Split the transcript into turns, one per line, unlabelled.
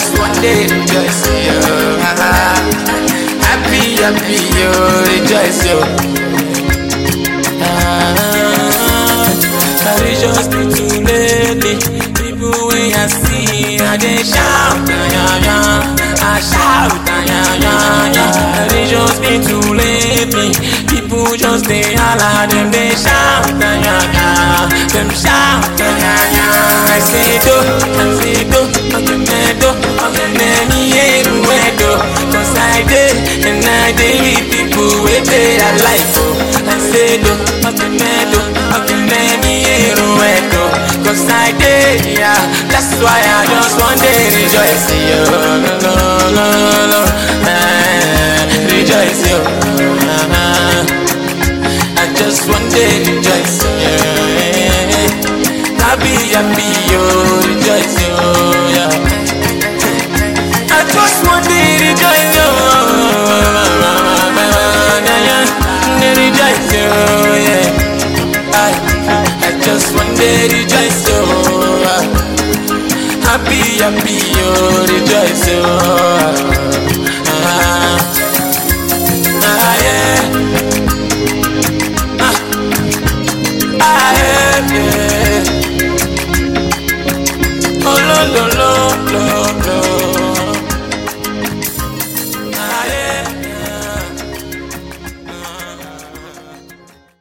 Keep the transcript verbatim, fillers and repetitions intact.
just one day rejoice, yo. Happy, happy, yo, rejoice, yo. I rejoice too lately. People when I see, I they shout, yeah, yeah. I shout, yeah, yeah, yeah. I rejoice me too lately. People just they holla, them they shout, yeah, yeah. Them shout, yeah, yeah. I say do, I say do, I'm gonna do, I'm gonna hear the way do. Cause I did, and I did with people with their life. I say do, I'm gonna do, I'm gonna hear the way do. Cause I did, yeah. That's why I just want to rejoice, yo. No, no, no, no, uh, rejoice, yo. Uh-huh. I just want to rejoice, yeah. Happy, happy, yo, rejoice, yo, yeah. I just want to rejoice, yo. Rejoice, yo, yeah. I, I just want to rejoice, yo. Happy, happy, yo, rejoice, yo. Ah, ah, yeah. Ah, ah, yeah, yeah. Oh, lo, lo, lo, lo, lo.